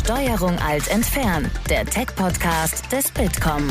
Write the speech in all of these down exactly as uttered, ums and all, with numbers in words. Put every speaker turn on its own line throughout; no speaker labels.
Steuerung Alt entfernen, der Tech-Podcast des Bitkom.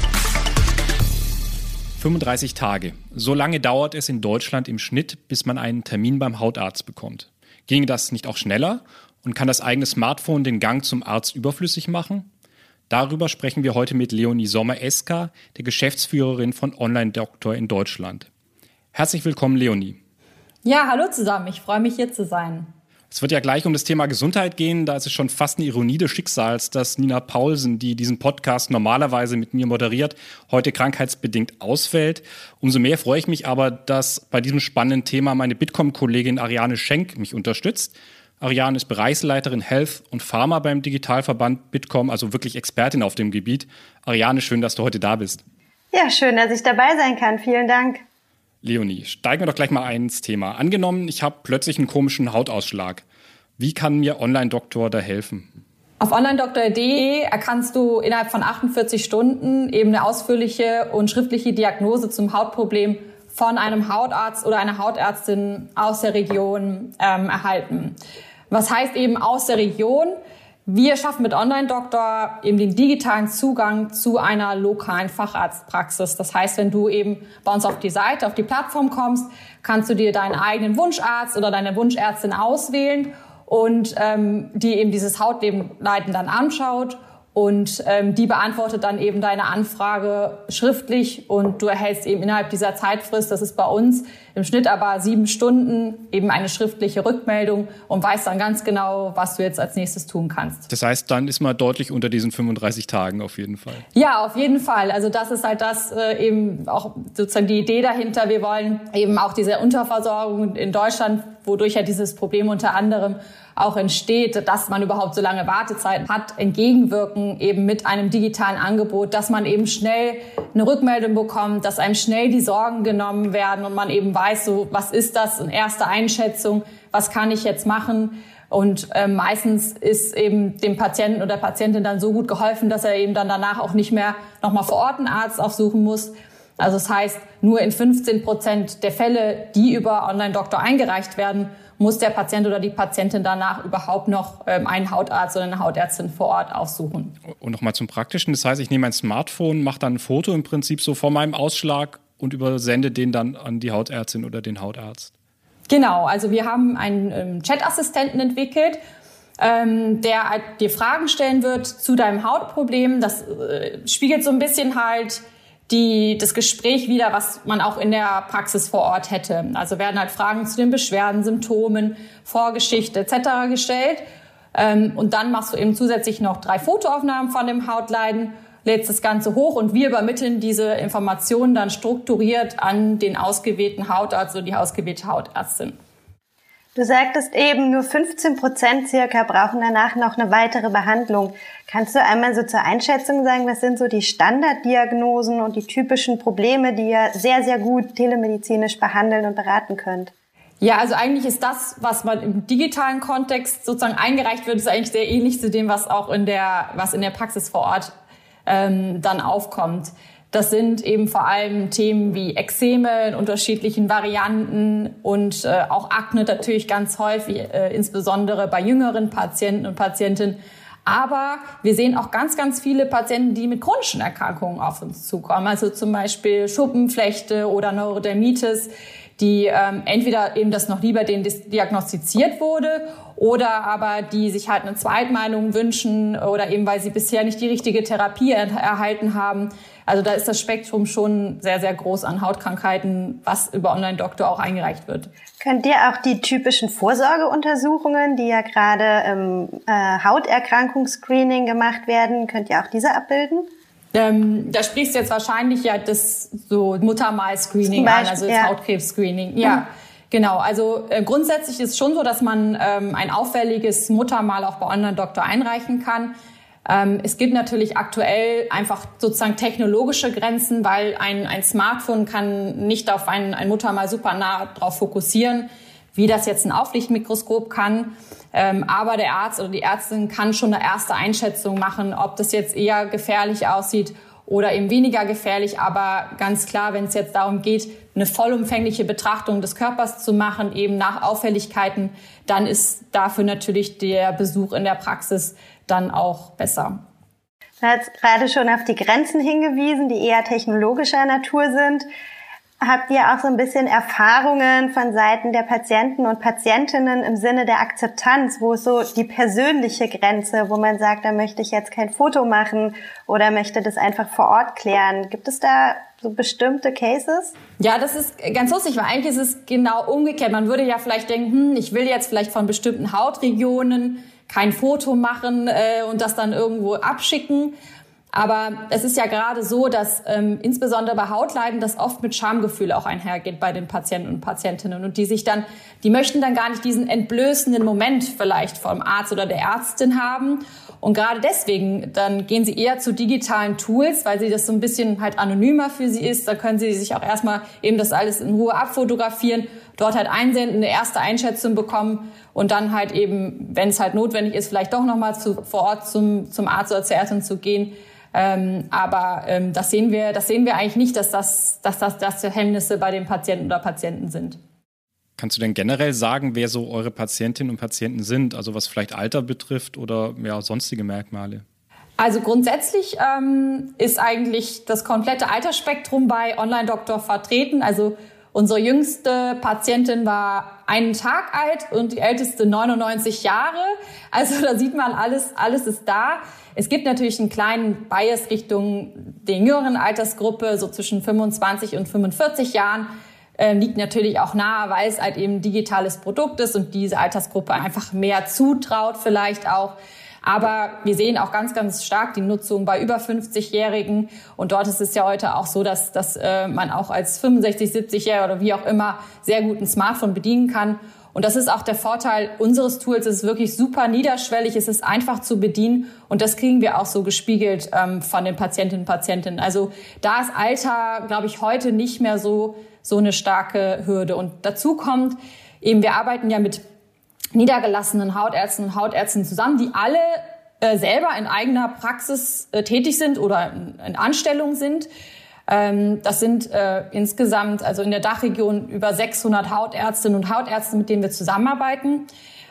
fünfunddreißig Tage. So lange dauert es in Deutschland im Schnitt, bis man einen Termin beim Hautarzt bekommt. Ginge das nicht auch schneller? Und kann das eigene Smartphone den Gang zum Arzt überflüssig machen? Darüber sprechen wir heute mit Leonie Sommer-Eska, der Geschäftsführerin von Online-Doktor in Deutschland. Herzlich willkommen, Leonie.
Ja, hallo zusammen. Ich freue mich, hier zu sein.
Es wird ja gleich um das Thema Gesundheit gehen. Da ist es schon fast eine Ironie des Schicksals, dass Nina Paulsen, die diesen Podcast normalerweise mit mir moderiert, heute krankheitsbedingt ausfällt. Umso mehr freue ich mich aber, dass bei diesem spannenden Thema meine Bitkom-Kollegin Ariane Schenk mich unterstützt. Ariane ist Bereichsleiterin Health und Pharma beim Digitalverband Bitkom, also wirklich Expertin auf dem Gebiet. Ariane, schön, dass du heute da bist.
Ja, schön, dass ich dabei sein kann. Vielen Dank.
Leonie, steigen wir doch gleich mal ein ins Thema. Angenommen, ich habe plötzlich einen komischen Hautausschlag. Wie kann mir Online-Doktor da helfen?
Auf online doktor punkt de erkannst du innerhalb von achtundvierzig Stunden eben eine ausführliche und schriftliche Diagnose zum Hautproblem von einem Hautarzt oder einer Hautärztin aus der Region ähm, erhalten. Was heißt eben aus der Region? Wir schaffen mit Online-Doktor eben den digitalen Zugang zu einer lokalen Facharztpraxis. Das heißt, wenn du eben bei uns auf die Seite, auf die Plattform kommst, kannst du dir deinen eigenen Wunscharzt oder deine Wunschärztin auswählen und ähm, die eben dieses Hautleiden dann anschaut und ähm, die beantwortet dann eben deine Anfrage schriftlich und du erhältst eben innerhalb dieser Zeitfrist, das ist bei uns im Schnitt aber sieben Stunden, eben eine schriftliche Rückmeldung und weißt dann ganz genau, was du jetzt als nächstes tun kannst.
Das heißt, dann ist man deutlich unter diesen fünfunddreißig Tagen auf jeden Fall.
Ja, auf jeden Fall. Also das ist halt das äh, eben auch sozusagen die Idee dahinter. Wir wollen eben auch diese Unterversorgung in Deutschland, wodurch ja dieses Problem unter anderem auch entsteht, dass man überhaupt so lange Wartezeiten hat, entgegenwirken eben mit einem digitalen Angebot, dass man eben schnell eine Rückmeldung bekommt, dass einem schnell die Sorgen genommen werden und man eben weiß, so was ist das, eine erste Einschätzung, was kann ich jetzt machen? Und äh, meistens ist eben dem Patienten oder der Patientin dann so gut geholfen, dass er eben dann danach auch nicht mehr nochmal vor Ort einen Arzt aufsuchen muss. Also das heißt, nur in fünfzehn Prozent der Fälle, die über Online-Doktor eingereicht werden, muss der Patient oder die Patientin danach überhaupt noch ähm, einen Hautarzt oder eine Hautärztin vor Ort aufsuchen.
Und nochmal zum Praktischen. Das heißt, ich nehme mein Smartphone, mache dann ein Foto im Prinzip so vor meinem Ausschlag und übersende den dann an die Hautärztin oder den Hautarzt.
Genau, also wir haben einen ähm, Chat-Assistenten entwickelt, ähm, der halt dir Fragen stellen wird zu deinem Hautproblem. Das äh, spiegelt so ein bisschen halt die, das Gespräch wieder, was man auch in der Praxis vor Ort hätte. Also werden halt Fragen zu den Beschwerden, Symptomen, Vorgeschichte et cetera gestellt. Ähm, und dann machst du eben zusätzlich noch drei Fotoaufnahmen von dem Hautleiden, lädst das Ganze hoch und wir übermitteln diese Informationen dann strukturiert an den ausgewählten Hautarzt oder die ausgewählte Hautärztin.
Du sagtest eben, nur fünfzehn Prozent circa brauchen danach noch eine weitere Behandlung. Kannst du einmal so zur Einschätzung sagen, was sind so die Standarddiagnosen und die typischen Probleme, die ihr sehr, sehr gut telemedizinisch behandeln und beraten könnt?
Ja, also eigentlich ist das, was man im digitalen Kontext sozusagen eingereicht wird, ist eigentlich sehr ähnlich zu dem, was auch in der, was in der Praxis vor Ort ähm, dann aufkommt. Das sind eben vor allem Themen wie Ekzeme in unterschiedlichen Varianten und äh, auch Akne natürlich ganz häufig, äh, insbesondere bei jüngeren Patienten und Patientinnen. Aber wir sehen auch ganz, ganz viele Patienten, die mit chronischen Erkrankungen auf uns zukommen. Also zum Beispiel Schuppenflechte oder Neurodermitis, die ähm, entweder eben das noch lieber denen diagnostiziert wurde oder aber die sich halt eine Zweitmeinung wünschen oder eben weil sie bisher nicht die richtige Therapie er- erhalten haben. Also da ist das Spektrum schon sehr, sehr groß an Hautkrankheiten, was über Online-Doktor auch eingereicht wird.
Könnt ihr auch die typischen Vorsorgeuntersuchungen, die ja gerade im äh, Hauterkrankungsscreening gemacht werden, könnt ihr auch diese abbilden?
Ähm, da sprichst du jetzt wahrscheinlich ja das so Muttermal-Screening an, also das
ja.
Hautkrebs-Screening. Ja, mhm. Genau. Also äh, grundsätzlich ist es schon so, dass man ähm, ein auffälliges Muttermal auch bei Online-Doktor einreichen kann. Ähm, es gibt natürlich aktuell einfach sozusagen technologische Grenzen, weil ein, ein Smartphone kann nicht auf ein, ein Muttermal super nah drauf fokussieren, wie das jetzt ein Auflichtmikroskop kann. Ähm, aber der Arzt oder die Ärztin kann schon eine erste Einschätzung machen, ob das jetzt eher gefährlich aussieht oder eben weniger gefährlich. Aber ganz klar, wenn es jetzt darum geht, eine vollumfängliche Betrachtung des Körpers zu machen, eben nach Auffälligkeiten, dann ist dafür natürlich der Besuch in der Praxis dann auch besser.
Du hast gerade schon auf die Grenzen hingewiesen, die eher technologischer Natur sind. Habt ihr auch so ein bisschen Erfahrungen von Seiten der Patienten und Patientinnen im Sinne der Akzeptanz, wo es so die persönliche Grenze, wo man sagt, da möchte ich jetzt kein Foto machen oder möchte das einfach vor Ort klären? Gibt es da so bestimmte Cases?
Ja, das ist ganz lustig, weil eigentlich ist es genau umgekehrt. Man würde ja vielleicht denken, hm, ich will jetzt vielleicht von bestimmten Hautregionen kein Foto machen äh, und das dann irgendwo abschicken. Aber es ist ja gerade so, dass ähm, insbesondere bei Hautleiden das oft mit Schamgefühl auch einhergeht bei den Patienten und Patientinnen und die sich dann, die möchten dann gar nicht diesen entblößenden Moment vielleicht vom Arzt oder der Ärztin haben und gerade deswegen dann gehen sie eher zu digitalen Tools, weil sie das so ein bisschen halt anonymer für sie ist. Da können sie sich auch erstmal eben das alles in Ruhe abfotografieren, dort halt einsenden, eine erste Einschätzung bekommen und dann halt eben, wenn es halt notwendig ist, vielleicht doch nochmal zu, vor Ort zum, zum Arzt oder zur Ärztin zu gehen. Ähm, aber ähm, das sehen wir, das sehen wir eigentlich nicht, dass das, dass das, dass das Hemmnisse bei den Patienten oder Patienten sind.
Kannst du denn generell sagen, wer so eure Patientinnen und Patienten sind? Also was vielleicht Alter betrifft oder ja, sonstige Merkmale?
Also grundsätzlich ähm, ist eigentlich das komplette Altersspektrum bei Online-Doktor vertreten. Also unsere jüngste Patientin war einen Tag alt und die älteste neunundneunzig Jahre. Also da sieht man, alles, alles ist da. Es gibt natürlich einen kleinen Bias Richtung der jüngeren Altersgruppe, so zwischen fünfundzwanzig und fünfundvierzig Jahren. Äh, liegt natürlich auch nahe, weil es halt eben ein digitales Produkt ist und diese Altersgruppe einfach mehr zutraut vielleicht auch. Aber wir sehen auch ganz, ganz stark die Nutzung bei über fünfzigjährigen. Und dort ist es ja heute auch so, dass, dass äh, man auch als fünfundsechzig-, siebzigjähriger oder wie auch immer sehr gut ein Smartphone bedienen kann. Und das ist auch der Vorteil unseres Tools. Es ist wirklich super niederschwellig, es ist einfach zu bedienen. Und das kriegen wir auch so gespiegelt ähm, von den Patientinnen und Patienten. Also da ist Alter, glaube ich, heute nicht mehr so, so eine starke Hürde. Und dazu kommt eben, wir arbeiten ja mit niedergelassenen Hautärzten und Hautärzten zusammen, die alle äh, selber in eigener Praxis äh, tätig sind oder in, in Anstellung sind. Ähm, das sind äh, insgesamt, also in der Dachregion, über sechshundert Hautärztinnen und Hautärzte, mit denen wir zusammenarbeiten,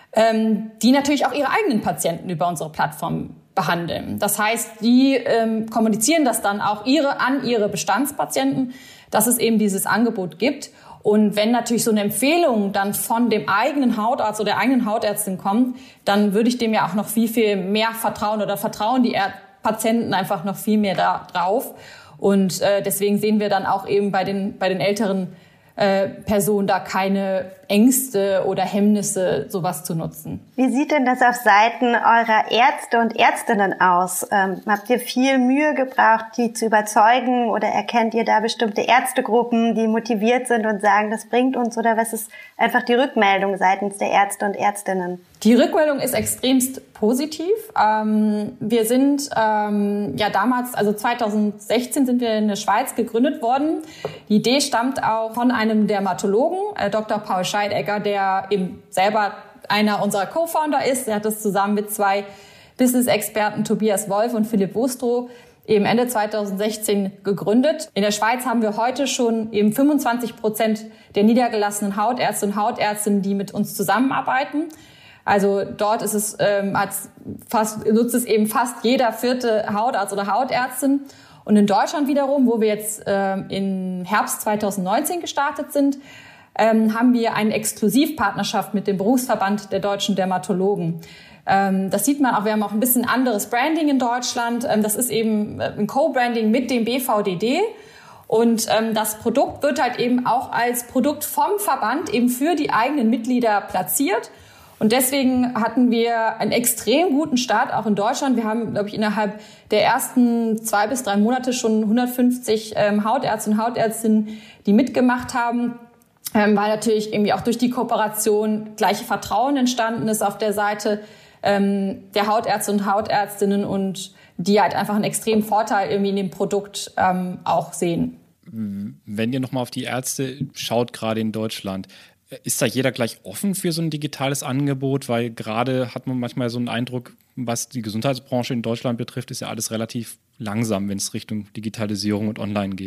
ähm, die natürlich auch ihre eigenen Patienten über unsere Plattform behandeln. Das heißt, die ähm, kommunizieren das dann auch ihre, an ihre Bestandspatienten, dass es eben dieses Angebot gibt. Und wenn natürlich so eine Empfehlung dann von dem eigenen Hautarzt oder der eigenen Hautärztin kommt, dann würde ich dem ja auch noch viel, viel mehr vertrauen oder vertrauen die Patienten einfach noch viel mehr da drauf. Und äh, deswegen sehen wir dann auch eben bei den, bei den älteren äh, Personen da keine Ängste oder Hemmnisse, sowas zu nutzen.
Wie sieht denn das auf Seiten eurer Ärzte und Ärztinnen aus? Ähm, habt ihr viel Mühe gebraucht, die zu überzeugen, oder erkennt ihr da bestimmte Ärztegruppen, die motiviert sind und sagen, das bringt uns, oder was ist einfach die Rückmeldung seitens der Ärzte und Ärztinnen?
Die Rückmeldung ist extremst positiv. Ähm, wir sind ähm, ja damals, also zweitausendsechzehn sind wir in der Schweiz gegründet worden. Die Idee stammt auch von einem Dermatologen, äh, Doktor Paul Scheidegger, der eben selber einer unserer Co-Founder ist. Er hat das zusammen mit zwei Business-Experten, Tobias Wolf und Philipp Wostrow, eben Ende zweitausendsechzehn gegründet. In der Schweiz haben wir heute schon eben fünfundzwanzig Prozent der niedergelassenen Hautärzte und Hautärztinnen, die mit uns zusammenarbeiten. Also dort ist es, ähm, als fast, nutzt es eben fast jeder vierte Hautarzt oder Hautärztin. Und in Deutschland wiederum, wo wir jetzt ähm, im Herbst zweitausendneunzehn gestartet sind, ähm, haben wir eine Exklusivpartnerschaft mit dem Berufsverband der deutschen Dermatologen. Ähm, das sieht man auch, wir haben auch ein bisschen anderes Branding in Deutschland. Ähm, das ist eben ein Co-Branding mit dem B V D D. Und ähm, das Produkt wird halt eben auch als Produkt vom Verband eben für die eigenen Mitglieder platziert. Und deswegen hatten wir einen extrem guten Start auch in Deutschland. Wir haben, glaube ich, innerhalb der ersten zwei bis drei Monate schon hundertfünfzig ähm, Hautärzte und Hautärztinnen, die mitgemacht haben, ähm, weil natürlich irgendwie auch durch die Kooperation gleiche Vertrauen entstanden ist auf der Seite ähm, der Hautärzte und Hautärztinnen und die halt einfach einen extremen Vorteil irgendwie in dem Produkt ähm, auch sehen.
Wenn ihr nochmal auf die Ärzte schaut, gerade in Deutschland, ist da jeder gleich offen für so ein digitales Angebot? Weil gerade hat man manchmal so einen Eindruck, was die Gesundheitsbranche in Deutschland betrifft, ist ja alles relativ langsam, wenn es Richtung Digitalisierung und Online geht.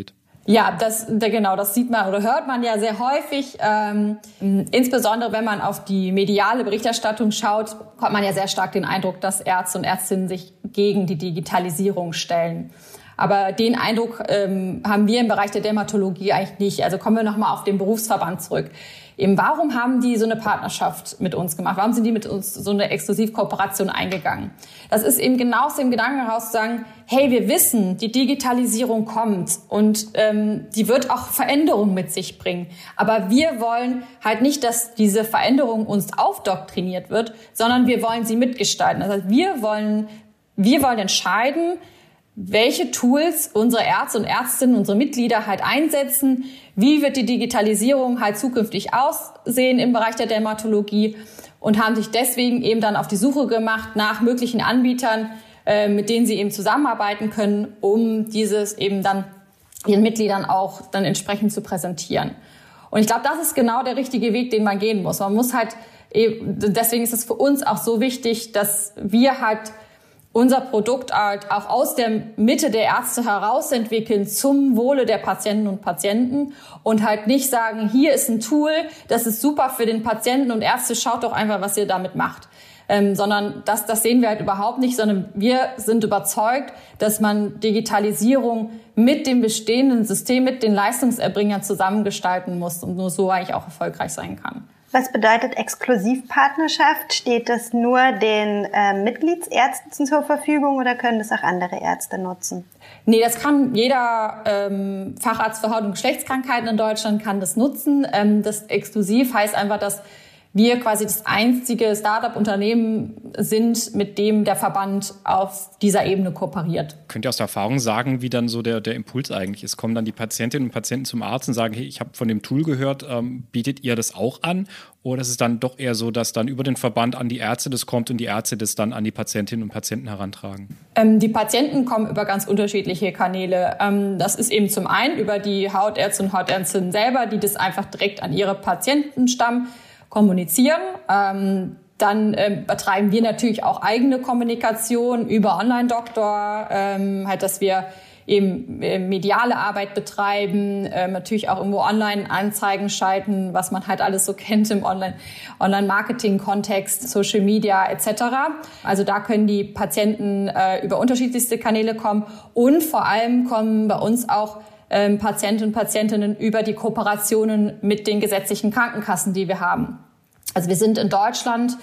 Ja, das, genau, das sieht man oder hört man ja sehr häufig. Ähm, insbesondere wenn man auf die mediale Berichterstattung schaut, hat man ja sehr stark den Eindruck, dass Ärzte und Ärztinnen sich gegen die Digitalisierung stellen. Aber den Eindruck ähm, haben wir im Bereich der Dermatologie eigentlich nicht. Also kommen wir nochmal auf den Berufsverband zurück. Eben, warum haben die so eine Partnerschaft mit uns gemacht? Warum sind die mit uns so eine Exklusivkooperation eingegangen? Das ist eben genau aus dem Gedanken heraus zu sagen, hey, wir wissen, die Digitalisierung kommt und ähm, die wird auch Veränderungen mit sich bringen. Aber wir wollen halt nicht, dass diese Veränderung uns aufdoktriniert wird, sondern wir wollen sie mitgestalten. Das heißt, wir wollen, wir wollen entscheiden, welche Tools unsere Ärzte und Ärztinnen, unsere Mitglieder halt einsetzen, wie wird die Digitalisierung halt zukünftig aussehen im Bereich der Dermatologie und haben sich deswegen eben dann auf die Suche gemacht nach möglichen Anbietern, äh, mit denen sie eben zusammenarbeiten können, um dieses eben dann ihren Mitgliedern auch dann entsprechend zu präsentieren. Und ich glaube, das ist genau der richtige Weg, den man gehen muss. Man muss halt eben, deswegen ist es für uns auch so wichtig, dass wir halt unser Produkt halt auch aus der Mitte der Ärzte heraus entwickeln zum Wohle der Patienten und Patienten und halt nicht sagen, hier ist ein Tool, das ist super für den Patienten und Ärzte, schaut doch einfach, was ihr damit macht. Ähm, sondern das, das sehen wir halt überhaupt nicht, sondern wir sind überzeugt, dass man Digitalisierung mit dem bestehenden System, mit den Leistungserbringern zusammengestalten muss und nur so eigentlich auch erfolgreich sein kann.
Was bedeutet Exklusivpartnerschaft? Steht das nur den äh, Mitgliedsärzten zur Verfügung oder können das auch andere Ärzte nutzen?
Nee, das kann jeder ähm, Facharzt für Haut- und Geschlechtskrankheiten in Deutschland kann das nutzen. Ähm, das exklusiv heißt einfach, dass wir quasi das einzige Start-up-Unternehmen sind, mit dem der Verband auf dieser Ebene kooperiert.
Könnt ihr aus der Erfahrung sagen, wie dann so der, der Impuls eigentlich ist? Kommen dann die Patientinnen und Patienten zum Arzt und sagen, hey, ich habe von dem Tool gehört, ähm, bietet ihr das auch an? Oder ist es dann doch eher so, dass dann über den Verband an die Ärzte das kommt und die Ärzte das dann an die Patientinnen und Patienten herantragen?
Ähm, die Patienten kommen über ganz unterschiedliche Kanäle. Ähm, das ist eben zum einen über die Hautärzte und Hautärztinnen selber, die das einfach direkt an ihre Patientenstamm kommunizieren. Ähm, dann ähm, betreiben wir natürlich auch eigene Kommunikation über Online-Doktor, ähm, halt, dass wir eben äh, mediale Arbeit betreiben, äh, natürlich auch irgendwo Online-Anzeigen schalten, was man halt alles so kennt im Online- Online-Marketing-Kontext, Social Media et cetera. Also da können die Patienten äh, über unterschiedlichste Kanäle kommen und vor allem kommen bei uns auch ähm, Patienten und Patientinnen über die Kooperationen mit den gesetzlichen Krankenkassen, die wir haben. Also wir sind in Deutschland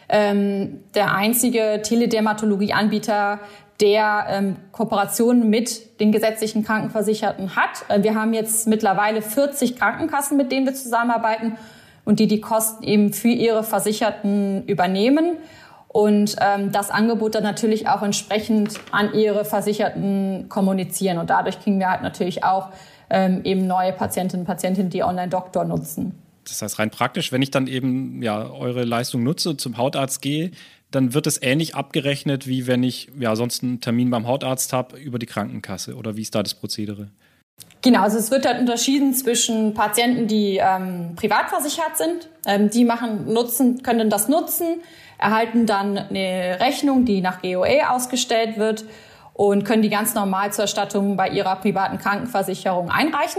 ähm, der einzige Teledermatologie-Anbieter, der ähm, Kooperationen mit den gesetzlichen Krankenversicherten hat. Wir haben jetzt mittlerweile vierzig Krankenkassen, mit denen wir zusammenarbeiten und die die Kosten eben für ihre Versicherten übernehmen und ähm, das Angebot dann natürlich auch entsprechend an ihre Versicherten kommunizieren. Und dadurch kriegen wir halt natürlich auch ähm, eben neue Patientinnen und Patienten, die Online-Doktor nutzen.
Das heißt, rein praktisch, wenn ich dann eben ja eure Leistung nutze, zum Hautarzt gehe, dann wird es ähnlich abgerechnet, wie wenn ich ja sonst einen Termin beim Hautarzt habe über die Krankenkasse. Oder wie ist da das Prozedere?
Genau, also es wird halt unterschieden zwischen Patienten, die ähm, privat versichert sind. Ähm, die machen, nutzen, können das nutzen, erhalten dann eine Rechnung, die nach G O A ausgestellt wird und können die ganz normal zur Erstattung bei ihrer privaten Krankenversicherung einreichen.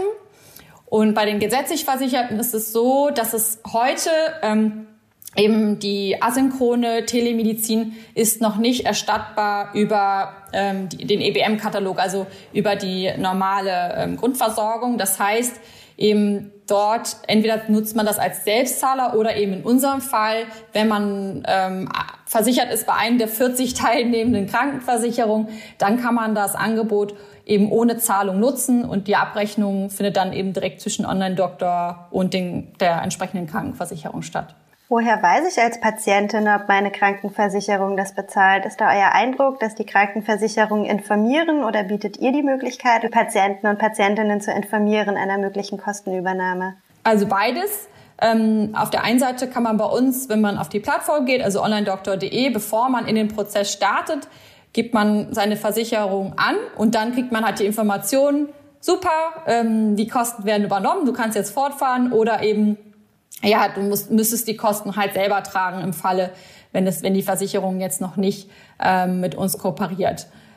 Und bei den gesetzlich Versicherten ist es so, dass es heute ähm, eben die asynchrone Telemedizin ist noch nicht erstattbar über ähm, die, den E B M-Katalog, also über die normale ähm, Grundversorgung. Das heißt, eben dort entweder nutzt man das als Selbstzahler oder eben in unserem Fall, wenn man ähm, versichert ist bei einem der vierzig teilnehmenden Krankenversicherungen, dann kann man das Angebot eben ohne Zahlung nutzen und die Abrechnung findet dann eben direkt zwischen Online-Doktor und den, der entsprechenden Krankenversicherung statt.
Woher weiß ich als Patientin, ob meine Krankenversicherung das bezahlt? Ist da euer Eindruck, dass die Krankenversicherungen informieren oder bietet ihr die Möglichkeit, die Patienten und Patientinnen zu informieren einer möglichen Kostenübernahme?
Also beides. Ähm, auf der einen Seite kann man bei uns, wenn man auf die Plattform geht, also online doktor punkt de, bevor man in den Prozess startet, gibt man seine Versicherung an und dann kriegt man halt die Informationen, super, ähm, die Kosten werden übernommen, du kannst jetzt fortfahren oder eben, ja, du musst, müsstest die Kosten halt selber tragen im Falle, wenn es, wenn die Versicherung jetzt noch nicht ähm, mit uns kooperiert.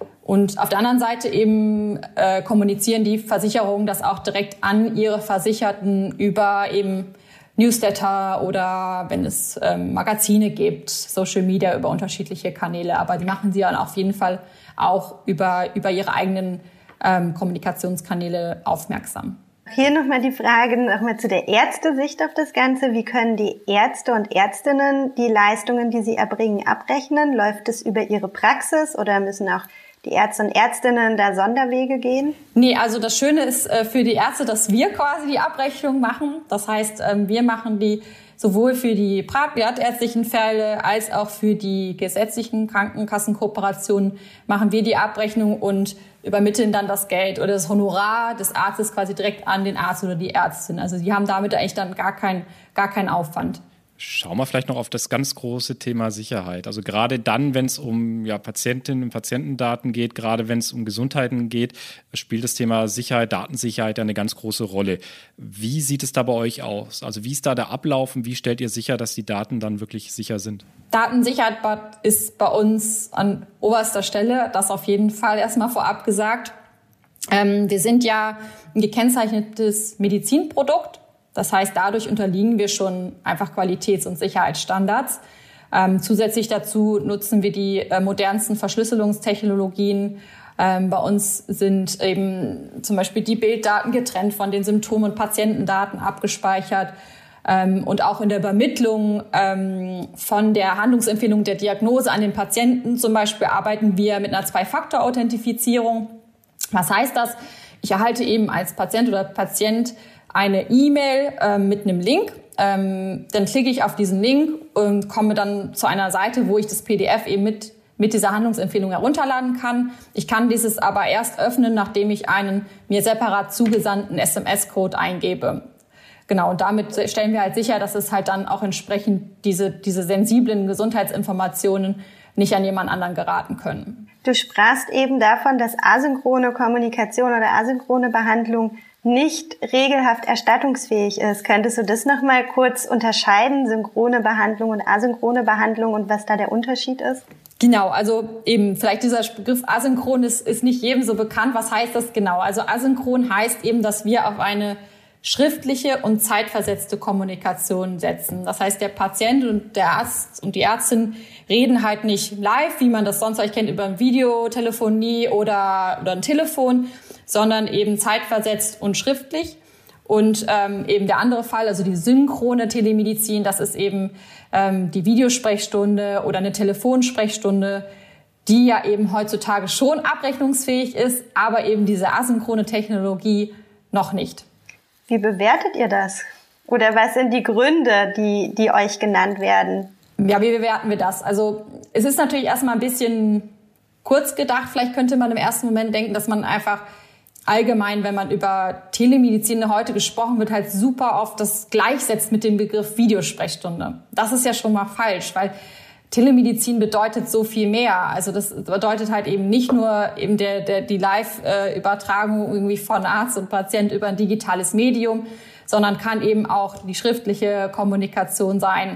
Und auf der anderen Seite eben äh, kommunizieren die Versicherungen das auch direkt an ihre Versicherten über eben Newsletter oder wenn es ähm, Magazine gibt, Social Media über unterschiedliche Kanäle. Aber die machen sie dann auf jeden Fall auch über, über ihre eigenen ähm, Kommunikationskanäle aufmerksam.
Hier nochmal die Frage nochmal zu der Ärztesicht auf das Ganze. Wie können die Ärzte und Ärztinnen die Leistungen, die sie erbringen, abrechnen? Läuft es über ihre Praxis oder müssen auch die Ärzte und Ärztinnen da Sonderwege gehen?
Nee, also das Schöne ist äh, für die Ärzte, dass wir quasi die Abrechnung machen. Das heißt, ähm, wir machen die sowohl für die privatärztlichen Fälle als auch für die gesetzlichen Krankenkassenkooperationen machen wir die Abrechnung und übermitteln dann das Geld oder das Honorar des Arztes quasi direkt an den Arzt oder die Ärztin. Also die haben damit eigentlich dann gar keinen gar keinen Aufwand.
Schauen wir vielleicht noch auf das ganz große Thema Sicherheit. Also gerade dann, wenn es um ja, Patientinnen und Patientendaten geht, gerade wenn es um Gesundheiten geht, spielt das Thema Sicherheit, Datensicherheit eine ganz große Rolle. Wie sieht es da bei euch aus? Also wie ist da der Ablauf und wie stellt ihr sicher, dass die Daten dann wirklich sicher sind?
Datensicherheit ist bei uns an oberster Stelle, das auf jeden Fall erstmal vorab gesagt. Ähm, wir sind ja ein gekennzeichnetes Medizinprodukt. Das heißt, dadurch unterliegen wir schon einfach Qualitäts- und Sicherheitsstandards. Ähm, zusätzlich dazu nutzen wir die äh, modernsten Verschlüsselungstechnologien. Ähm, bei uns sind eben zum Beispiel die Bilddaten getrennt von den Symptom- und Patientendaten abgespeichert. Ähm, und auch in der Übermittlung ähm, von der Handlungsempfehlung der Diagnose an den Patienten zum Beispiel arbeiten wir mit einer Zwei-Faktor-Authentifizierung. Was heißt das? Ich erhalte eben als Patient oder Patient eine E-Mail äh, mit einem Link. Ähm, dann klicke ich auf diesen Link und komme dann zu einer Seite, wo ich das P D F eben mit, mit dieser Handlungsempfehlung herunterladen kann. Ich kann dieses aber erst öffnen, nachdem ich einen mir separat zugesandten S M S-Code eingebe. Genau, und damit stellen wir halt sicher, dass es halt dann auch entsprechend diese, diese sensiblen Gesundheitsinformationen nicht an jemand anderen geraten können.
Du sprachst eben davon, dass asynchrone Kommunikation oder asynchrone Behandlung nicht regelhaft erstattungsfähig ist. Könntest du das nochmal kurz unterscheiden, synchrone Behandlung und asynchrone Behandlung und was da der Unterschied ist?
Genau, also eben vielleicht dieser Begriff asynchron ist, ist nicht jedem so bekannt. Was heißt das genau? Also asynchron heißt eben, dass wir auf eine schriftliche und zeitversetzte Kommunikation setzen. Das heißt, der Patient und der Arzt und die Ärztin reden halt nicht live, wie man das sonst vielleicht kennt, über ein Videotelefonie oder, oder ein Telefon, sondern eben zeitversetzt und schriftlich. Und ähm, eben der andere Fall, also die synchrone Telemedizin, das ist eben ähm, die Videosprechstunde oder eine Telefonsprechstunde, die ja eben heutzutage schon abrechnungsfähig ist, aber eben diese asynchrone Technologie noch nicht.
Wie bewertet ihr das? Oder was sind die Gründe, die, die euch genannt werden?
Ja, wie bewerten wir das? Also es ist natürlich erstmal ein bisschen kurz gedacht. Vielleicht könnte man im ersten Moment denken, dass man einfach allgemein, wenn man über Telemedizin heute gesprochen wird, halt super oft das gleichsetzt mit dem Begriff Videosprechstunde. Das ist ja schon mal falsch, weil Telemedizin bedeutet so viel mehr. Also das bedeutet halt eben nicht nur eben der, der, die Live-Übertragung irgendwie von Arzt und Patient über ein digitales Medium, sondern kann eben auch die schriftliche Kommunikation sein.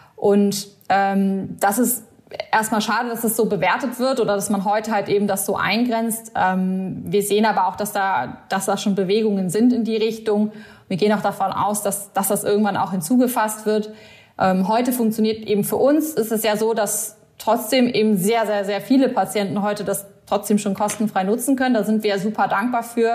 Und ähm, das ist erstmal schade, dass es so bewertet wird oder dass man heute halt eben das so eingrenzt. Ähm, wir sehen aber auch, dass da, dass da schon Bewegungen sind in die Richtung. Wir gehen auch davon aus, dass, dass das irgendwann auch hinzugefasst wird. Ähm, heute funktioniert eben für uns, ist es ja so, dass trotzdem eben sehr, sehr, sehr viele Patienten heute das trotzdem schon kostenfrei nutzen können. Da sind wir super dankbar für.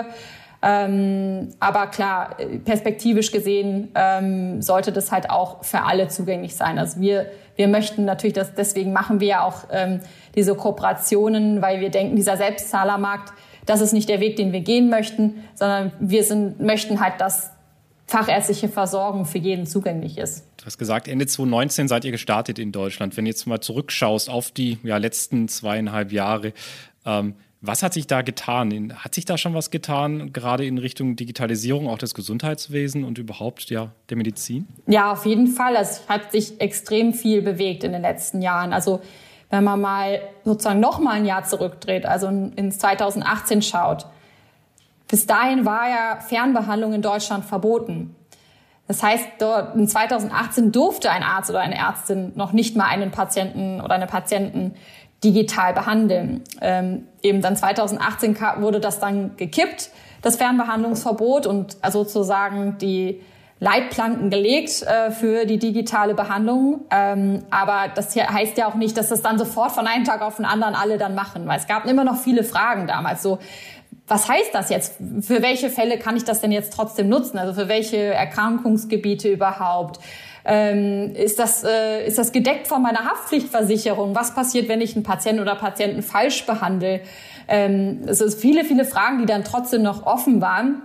Ähm, aber klar, perspektivisch gesehen ähm, sollte das halt auch für alle zugänglich sein. Also wir, wir möchten natürlich, dass, deswegen machen wir ja auch ähm, diese Kooperationen, weil wir denken, dieser Selbstzahlermarkt, das ist nicht der Weg, den wir gehen möchten, sondern wir sind, möchten halt, dass fachärztliche Versorgung für jeden zugänglich ist.
Du hast gesagt, Ende zwanzig neunzehn seid ihr gestartet in Deutschland. Wenn du jetzt mal zurückschaust auf die ja, letzten zweieinhalb Jahre, ähm, was hat sich da getan? Hat sich da schon was getan, gerade in Richtung Digitalisierung auch des Gesundheitswesens und überhaupt ja, der Medizin?
Ja, auf jeden Fall. Es hat sich extrem viel bewegt in den letzten Jahren. Also wenn man mal sozusagen noch mal ein Jahr zurückdreht, also ins zweitausendachtzehn schaut, bis dahin war ja Fernbehandlung in Deutschland verboten. Das heißt, dort in zweitausendachtzehn durfte ein Arzt oder eine Ärztin noch nicht mal einen Patienten oder eine Patienten digital behandeln. Ähm, eben dann zweitausendachtzehn wurde das dann gekippt, das Fernbehandlungsverbot, und sozusagen die Leitplanken gelegt äh, für die digitale Behandlung. Ähm, aber das hier heißt ja auch nicht, dass das dann sofort von einem Tag auf den anderen alle dann machen, weil es gab immer noch viele Fragen damals. So, was heißt das jetzt? Für welche Fälle kann ich das denn jetzt trotzdem nutzen? Also für welche Erkrankungsgebiete überhaupt? Ähm, ist das, äh, ist das gedeckt von meiner Haftpflichtversicherung? Was passiert, wenn ich einen Patienten oder Patienten falsch behandle? Ähm, es sind viele, viele Fragen, die dann trotzdem noch offen waren.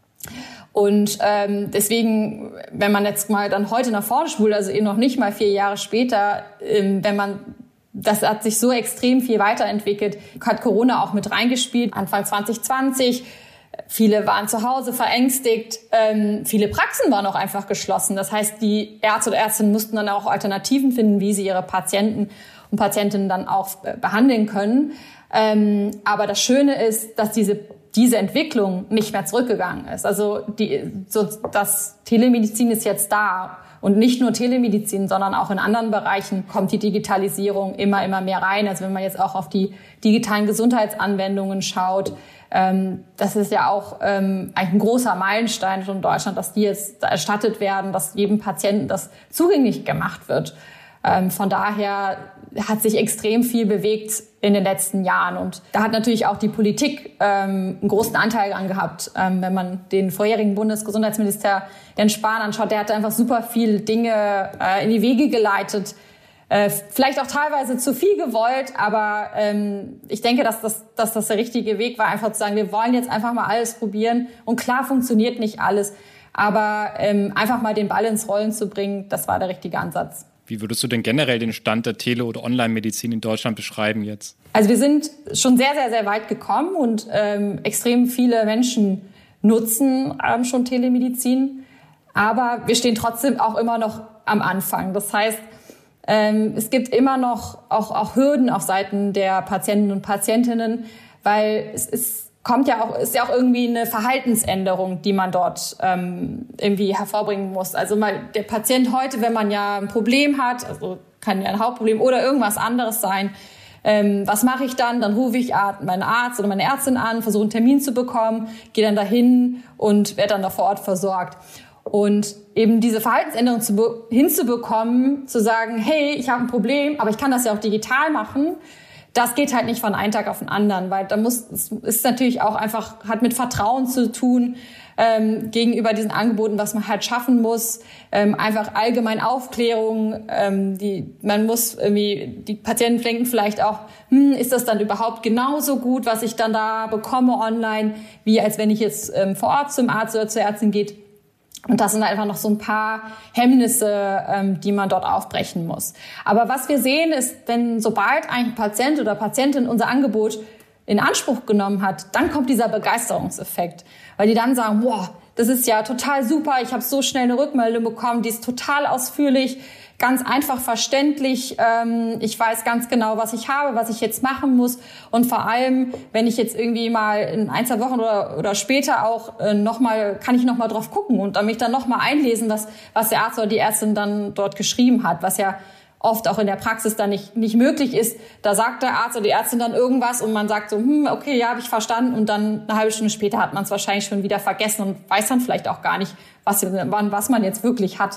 Und ähm, deswegen, wenn man jetzt mal dann heute nach vorne spult, also eben noch nicht mal vier Jahre später, ähm, wenn man, das hat sich so extrem viel weiterentwickelt, hat Corona auch mit reingespielt, Anfang zwanzig zwanzig. Viele waren zu Hause verängstigt, ähm, viele Praxen waren auch einfach geschlossen. Das heißt, die Ärzte oder Ärztinnen mussten dann auch Alternativen finden, wie sie ihre Patienten und Patientinnen dann auch äh, behandeln können. Ähm, aber das Schöne ist, dass diese diese Entwicklung nicht mehr zurückgegangen ist. Also die, so, das Telemedizin ist jetzt da. Und nicht nur Telemedizin, sondern auch in anderen Bereichen kommt die Digitalisierung immer, immer mehr rein. Also wenn man jetzt auch auf die digitalen Gesundheitsanwendungen schaut, ähm, das ist ja auch ähm, eigentlich ein großer Meilenstein schon in Deutschland, dass die jetzt erstattet werden, dass jedem Patienten das zugänglich gemacht wird. Ähm, von daher hat sich extrem viel bewegt in den letzten Jahren. Und da hat natürlich auch die Politik ähm, einen großen Anteil dran gehabt. Ähm, wenn man den vorherigen Bundesgesundheitsminister Jens Spahn anschaut, der hat einfach super viele Dinge äh, in die Wege geleitet. Äh, vielleicht auch teilweise zu viel gewollt, aber ähm, ich denke, dass das, dass das der richtige Weg war, einfach zu sagen, wir wollen jetzt einfach mal alles probieren. Und klar funktioniert nicht alles, aber ähm, einfach mal den Ball ins Rollen zu bringen, das war der richtige Ansatz.
Wie würdest du denn generell den Stand der Tele- oder Online-Medizin in Deutschland beschreiben jetzt?
Also wir sind schon sehr, sehr, sehr weit gekommen und ähm, extrem viele Menschen nutzen ähm, schon Telemedizin. Aber wir stehen trotzdem auch immer noch am Anfang. Das heißt, ähm, es gibt immer noch auch, auch Hürden auf Seiten der Patienten und Patientinnen, weil es ist kommt ja auch, ist ja auch irgendwie eine Verhaltensänderung, die man dort ähm, irgendwie hervorbringen muss. Also mal der Patient heute, wenn man ja ein Problem hat, also kann ja ein Hauptproblem oder irgendwas anderes sein, ähm, was mache ich dann? Dann rufe ich meinen Arzt oder meine Ärztin an, versuche einen Termin zu bekommen, gehe dann dahin und werde dann da vor Ort versorgt. Und eben diese Verhaltensänderung zu be- hinzubekommen, zu sagen, hey, ich habe ein Problem, aber ich kann das ja auch digital machen, das geht halt nicht von einem Tag auf den anderen, weil da muss, es ist natürlich auch einfach, hat mit Vertrauen zu tun, ähm, gegenüber diesen Angeboten, was man halt schaffen muss, ähm, einfach allgemein Aufklärung, ähm, die, man muss irgendwie, die Patienten denken vielleicht auch, hm, ist das dann überhaupt genauso gut, was ich dann da bekomme online, wie als wenn ich jetzt ähm, vor Ort zum Arzt oder zur Ärztin geht. Und das sind einfach noch so ein paar Hemmnisse, ähm, die man dort aufbrechen muss. Aber was wir sehen ist, wenn sobald ein Patient oder Patientin unser Angebot in Anspruch genommen hat, dann kommt dieser Begeisterungseffekt. Weil die dann sagen, boah, das ist ja total super, ich habe so schnell eine Rückmeldung bekommen, die ist total ausführlich, ganz einfach verständlich. Ähm, ich weiß ganz genau, was ich habe, was ich jetzt machen muss. Und vor allem, wenn ich jetzt irgendwie mal in ein, zwei Wochen oder, oder später auch äh, noch mal, kann ich noch mal drauf gucken und mich dann noch mal einlesen, was, was der Arzt oder die Ärztin dann dort geschrieben hat, was ja oft auch in der Praxis dann nicht, nicht möglich ist. Da sagt der Arzt oder die Ärztin dann irgendwas und man sagt so, hm, okay, ja, habe ich verstanden. Und dann eine halbe Stunde später hat man es wahrscheinlich schon wieder vergessen und weiß dann vielleicht auch gar nicht, was, was man jetzt wirklich hat.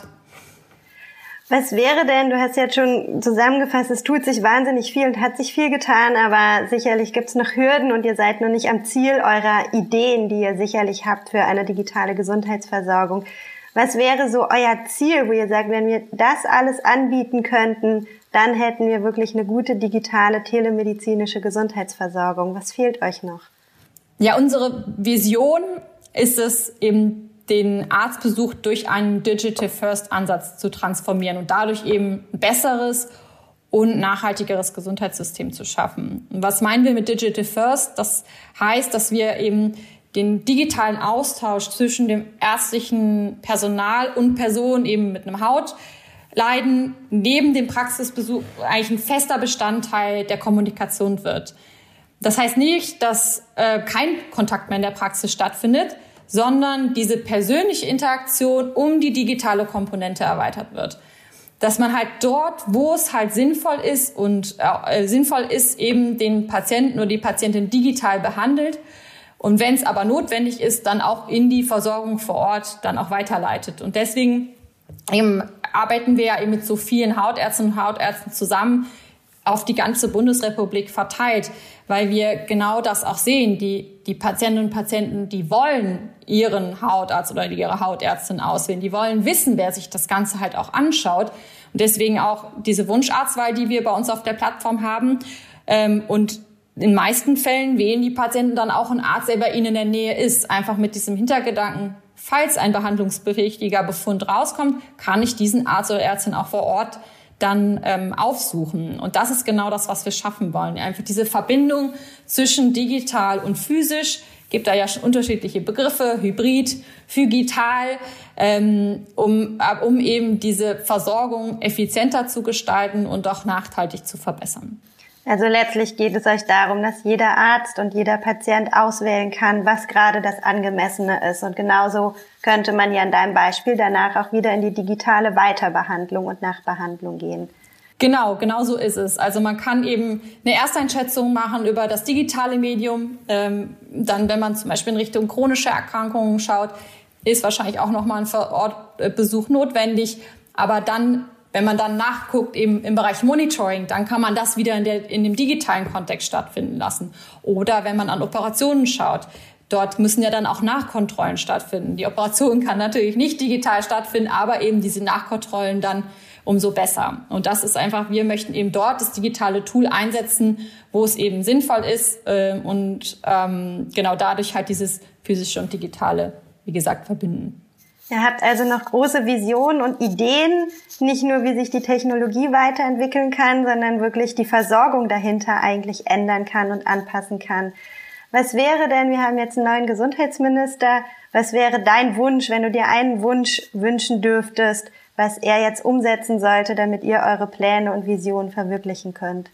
Was wäre denn, du hast jetzt schon zusammengefasst, es tut sich wahnsinnig viel und hat sich viel getan, aber sicherlich gibt es noch Hürden und ihr seid noch nicht am Ziel eurer Ideen, die ihr sicherlich habt für eine digitale Gesundheitsversorgung. Was wäre so euer Ziel, wo ihr sagt, wenn wir das alles anbieten könnten, dann hätten wir wirklich eine gute digitale telemedizinische Gesundheitsversorgung? Was fehlt euch noch?
Ja, unsere Vision ist es eben, den Arztbesuch durch einen Digital-First-Ansatz zu transformieren und dadurch eben ein besseres und nachhaltigeres Gesundheitssystem zu schaffen. Und was meinen wir mit Digital First? Das heißt, dass wir eben den digitalen Austausch zwischen dem ärztlichen Personal und Personen eben mit einem Hautleiden neben dem Praxisbesuch eigentlich ein fester Bestandteil der Kommunikation wird. Das heißt nicht, dass äh, kein Kontakt mehr in der Praxis stattfindet, sondern diese persönliche Interaktion um die digitale Komponente erweitert wird. dass man halt dort, wo es halt sinnvoll ist und äh, sinnvoll ist, eben den Patienten oder die Patientin digital behandelt. Und wenn es aber notwendig ist, dann auch in die Versorgung vor Ort dann auch weiterleitet. Und deswegen eben arbeiten wir ja eben mit so vielen Hautärztinnen und Hautärzten zusammen, auf die ganze Bundesrepublik verteilt, weil wir genau das auch sehen. Die, die Patientinnen und Patienten, die wollen ihren Hautarzt oder ihre Hautärztin auswählen. Die wollen wissen, wer sich das Ganze halt auch anschaut. Und deswegen auch diese Wunscharztwahl, die wir bei uns auf der Plattform haben. Und in den meisten Fällen wählen die Patienten dann auch einen Arzt, der bei ihnen in der Nähe ist. Einfach mit diesem Hintergedanken, falls ein behandlungsbedürftiger Befund rauskommt, kann ich diesen Arzt oder Ärztin auch vor Ort dann ähm, aufsuchen. Und das ist genau das, was wir schaffen wollen. Einfach diese Verbindung zwischen digital und physisch. Gibt da ja schon unterschiedliche Begriffe, Hybrid, Phygital, ähm, um, um eben diese Versorgung effizienter zu gestalten und auch nachhaltig zu verbessern.
Also letztlich geht es euch darum, dass jeder Arzt und jeder Patient auswählen kann, was gerade das Angemessene ist. Und genauso könnte man ja in deinem Beispiel danach auch wieder in die digitale Weiterbehandlung und Nachbehandlung gehen.
Genau, genau so ist es. Also man kann eben eine Ersteinschätzung machen über das digitale Medium. Ähm, dann, wenn man zum Beispiel in Richtung chronische Erkrankungen schaut, ist wahrscheinlich auch nochmal ein Vorortbesuch notwendig. Aber dann, wenn man dann nachguckt eben im Bereich Monitoring, dann kann man das wieder in, der, in dem digitalen Kontext stattfinden lassen. Oder wenn man an Operationen schaut, dort müssen ja dann auch Nachkontrollen stattfinden. Die Operation kann natürlich nicht digital stattfinden, aber eben diese Nachkontrollen dann umso besser. Und das ist einfach, wir möchten eben dort das digitale Tool einsetzen, wo es eben sinnvoll ist äh, und ähm, genau dadurch halt dieses physische und digitale, wie gesagt, verbinden.
Ihr habt also noch große Visionen und Ideen, nicht nur, wie sich die Technologie weiterentwickeln kann, sondern wirklich die Versorgung dahinter eigentlich ändern kann und anpassen kann. Was wäre denn, wir haben jetzt einen neuen Gesundheitsminister, was wäre dein Wunsch, wenn du dir einen Wunsch wünschen dürftest, was er jetzt umsetzen sollte, damit ihr eure Pläne und Visionen verwirklichen könnt?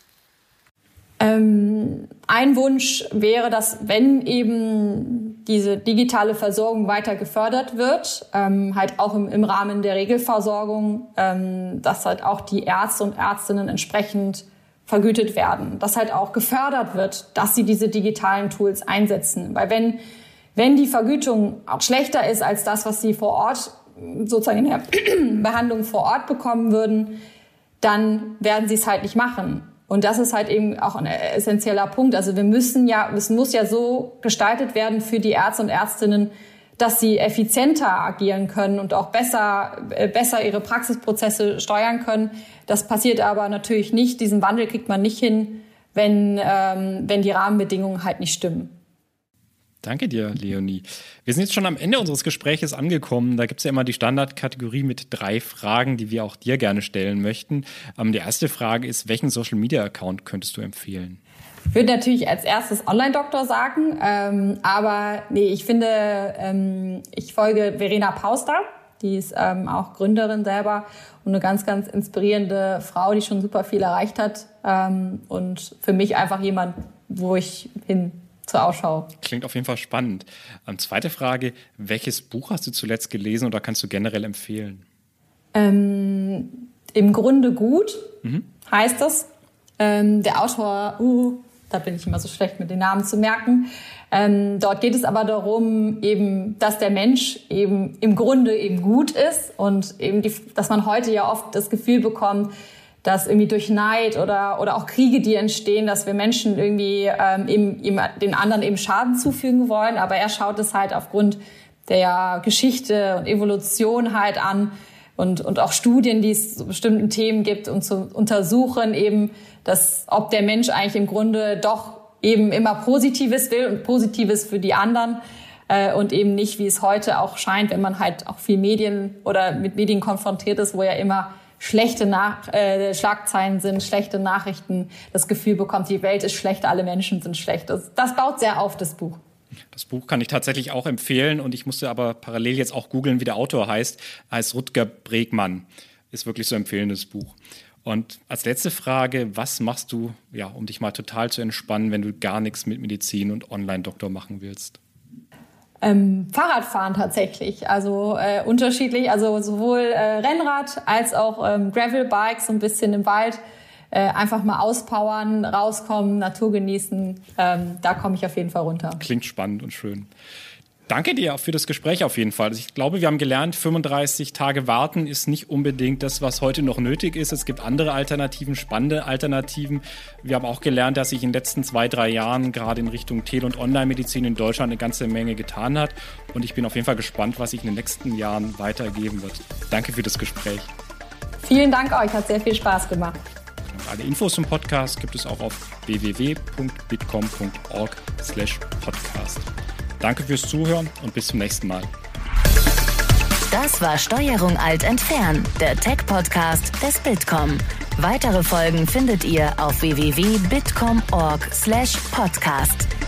Ähm, ein Wunsch wäre, dass wenn eben diese digitale Versorgung weiter gefördert wird, ähm, halt auch im, im Rahmen der Regelversorgung, ähm, dass halt auch die Ärzte und Ärztinnen entsprechend vergütet werden, dass halt auch gefördert wird, dass sie diese digitalen Tools einsetzen. Weil wenn, wenn die Vergütung auch schlechter ist als das, was sie vor Ort sozusagen in der Behandlung vor Ort bekommen würden, dann werden sie es halt nicht machen. Und das ist halt eben auch ein essentieller Punkt. Also wir müssen ja, es muss ja so gestaltet werden für die Ärzte und Ärztinnen, dass sie effizienter agieren können und auch besser, besser ihre Praxisprozesse steuern können. Das passiert aber natürlich nicht. Diesen Wandel kriegt man nicht hin, wenn, ähm, wenn die Rahmenbedingungen halt nicht stimmen.
Danke dir, Leonie. Wir sind jetzt schon am Ende unseres Gespräches angekommen. Da gibt es ja immer die Standardkategorie mit drei Fragen, die wir auch dir gerne stellen möchten. Ähm, die erste Frage ist, welchen Social-Media-Account könntest du empfehlen?
Ich würde natürlich als erstes Online-Doktor sagen, ähm, aber nee, ich finde, ähm, ich folge Verena Pauster, die ist ähm, auch Gründerin selber und eine ganz, ganz inspirierende Frau, die schon super viel erreicht hat ähm, und für mich einfach jemand, wo ich hin zur Ausschau.
Klingt auf jeden Fall spannend. Ähm, zweite Frage, welches Buch hast du zuletzt gelesen oder kannst du generell empfehlen?
Ähm, Im Grunde gut,
mhm.
heißt es. Ähm, der Autor, uh, da bin ich immer so schlecht mit den Namen zu merken. Ähm, dort geht es aber darum, eben, dass der Mensch eben im Grunde eben gut ist und eben, die, dass man heute ja oft das Gefühl bekommt, dass irgendwie durch Neid oder oder auch Kriege, die entstehen, dass wir Menschen irgendwie ähm, eben, eben den anderen eben Schaden zufügen wollen. Aber er schaut es halt aufgrund der Geschichte und Evolution halt an und und auch Studien, die es zu bestimmten Themen gibt, um zu untersuchen eben, dass ob der Mensch eigentlich im Grunde doch eben immer Positives will und Positives für die anderen äh, und eben nicht, wie es heute auch scheint, wenn man halt auch viel Medien oder mit Medien konfrontiert ist, wo ja immer schlechte Nach- äh, Schlagzeilen sind, schlechte Nachrichten, das Gefühl bekommt, die Welt ist schlecht, alle Menschen sind schlecht. Das, das baut sehr auf, das Buch.
Das Buch kann ich tatsächlich auch empfehlen und ich musste aber parallel jetzt auch googeln, wie der Autor heißt. Heißt Rutger Bregmann. Ist wirklich so ein empfehlendes Buch. Und als letzte Frage, was machst du, ja, um dich mal total zu entspannen, wenn du gar nichts mit Medizin und Online-Doktor machen willst?
ähm, Fahrradfahren tatsächlich. Also äh, unterschiedlich, also sowohl äh, Rennrad als auch ähm, Gravelbike, so ein bisschen im Wald. Äh, einfach mal auspowern, rauskommen, Natur genießen. Ähm, da komme ich auf jeden Fall runter.
Klingt spannend und schön. Danke dir für das Gespräch auf jeden Fall. Ich glaube, wir haben gelernt, fünfunddreißig Tage warten ist nicht unbedingt das, was heute noch nötig ist. Es gibt andere Alternativen, spannende Alternativen. Wir haben auch gelernt, dass sich in den letzten zwei, drei Jahren gerade in Richtung Tele- und Online-Medizin in Deutschland eine ganze Menge getan hat. Und ich bin auf jeden Fall gespannt, was sich in den nächsten Jahren weitergeben wird. Danke für das Gespräch.
Vielen Dank euch, hat sehr viel Spaß gemacht.
Und alle Infos zum Podcast gibt es auch auf w w w punkt bitkom punkt org slash podcast. Danke fürs Zuhören und bis zum nächsten Mal.
Das war Steuerung Alt entfernen, der Tech-Podcast des Bitkom. Weitere Folgen findet ihr auf w w w punkt bitkom punkt org slash podcast.